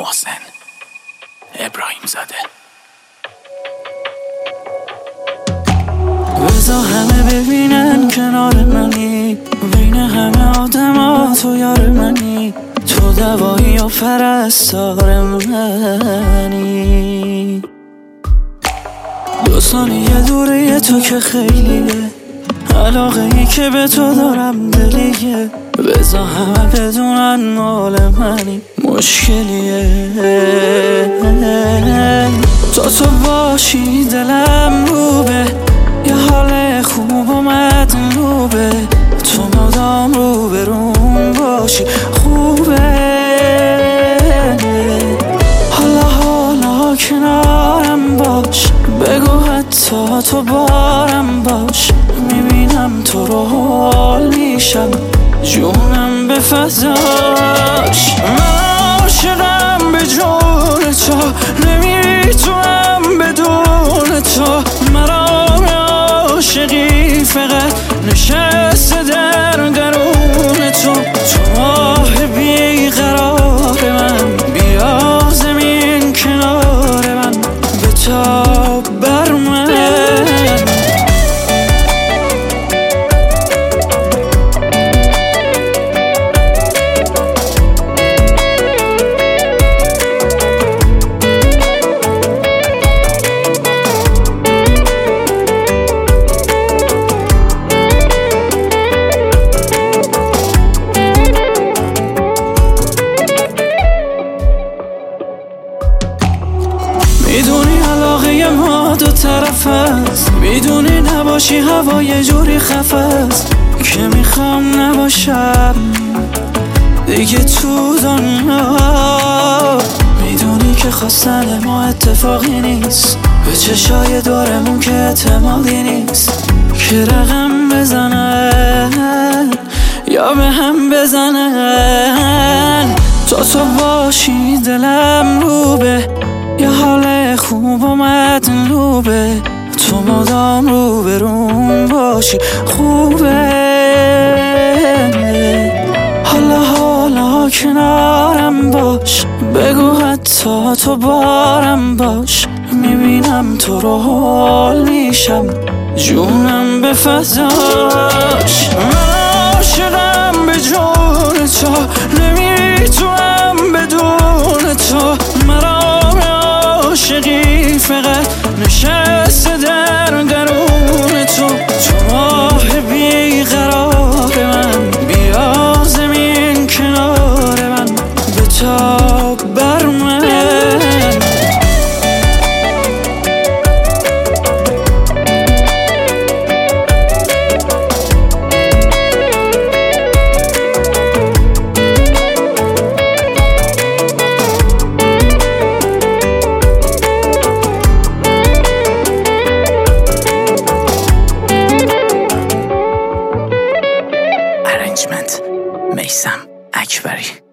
محسن ابراهیم زاده. بذار همه ببینن کنار منی، بین همه آدم تو یار منی، تو دوایی و پرستار منی. 2 ثانیه دوره تو که خیلیه، علاقه ای که به تو دارم دلیه. بذار همه بدونن مال منی، مشکلیه. تو باشی دلم روبه، یه حال خوب اومد روبه، تو مدام روبروم باشی خوبه. حالا کنارم باش، بگو حتی تو بارم باش، میبینم تو رو حال میشم، جونم به فضاش. من عاشقم به جون تو، نمیتونم بدون تو. مرام عاشقی فقط نشسته در درون تو. تو ماه بیقرار من، بیا زمین کنار من، بتاب بر من. میدونی علاقه ما 2 طرف است، میدونی نباشی هوا یه جوری خفه است که میخوام نباشم دیگه تو دنیا. میدونی که خواستن ما اتفاقی نیست، به چشای دورمون که اعتمادی نیست، که رقم بزنن یا به هم بزنن. تو باشی دلم روبه، یه حال خوب اومد روبه، تو مدام روبروم باشی خوبه. حالا کنارم باش، بگو حتی تو بارم باش، میبینم تو رو حال میشم، جونم به فضاش. من عاشقم به جون تو، نمیتونم بدون تو. مرام عاشقی فقط نشسته در درون تو. تو ماه بیقرار من، بیا زمین کنار من، بتاب بر من. میثم اکبری.